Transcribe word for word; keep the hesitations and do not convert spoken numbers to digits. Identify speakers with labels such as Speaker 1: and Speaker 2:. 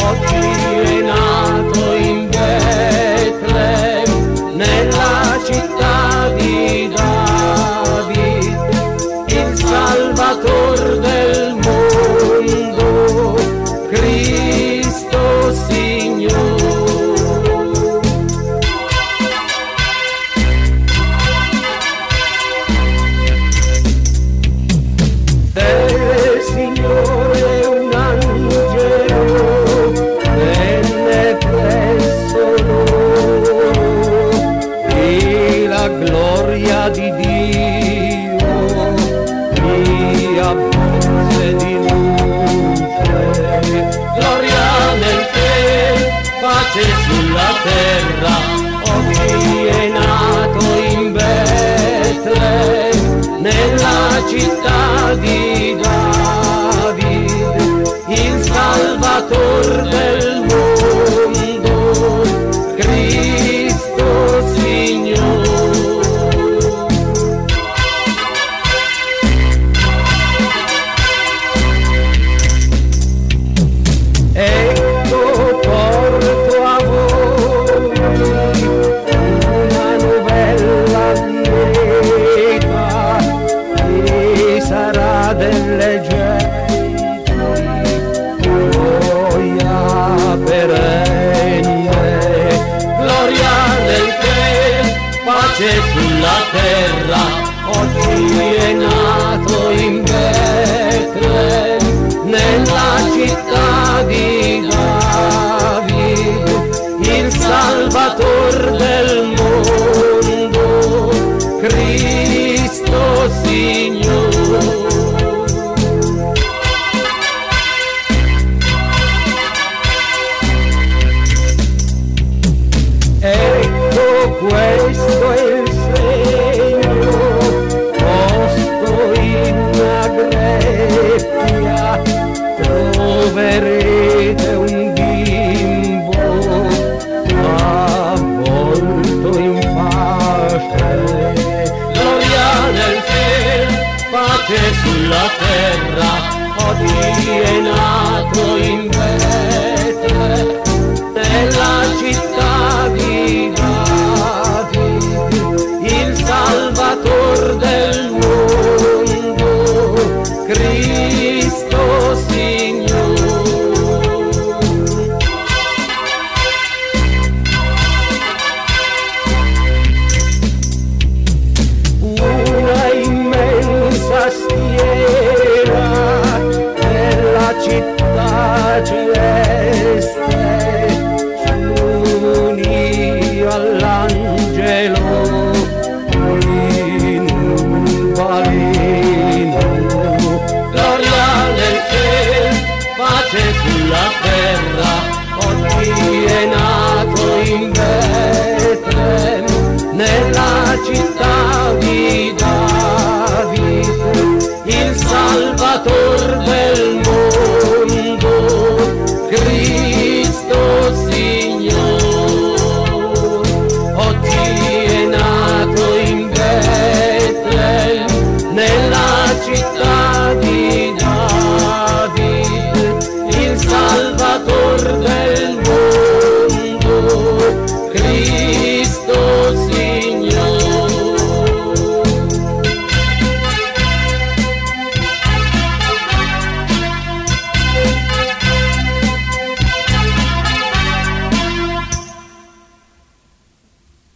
Speaker 1: oggi è nato in Betlem, nella città di David, il Salvator del mondo, Cristo Signore. Del Signore un angelo venne presso loro, e la gloria di Dio li avvolse di luce. Gloria nel cielo, pace sulla terra, oggi è nato in Betlem, nella città di David, il Salvator del mondo, Cristo Signore. Ecco porto a voi una novella lieta, che sarà delle genti gioia perenne. Gloria nel cielo, pace sulla terra, oggi è nato in Betlem,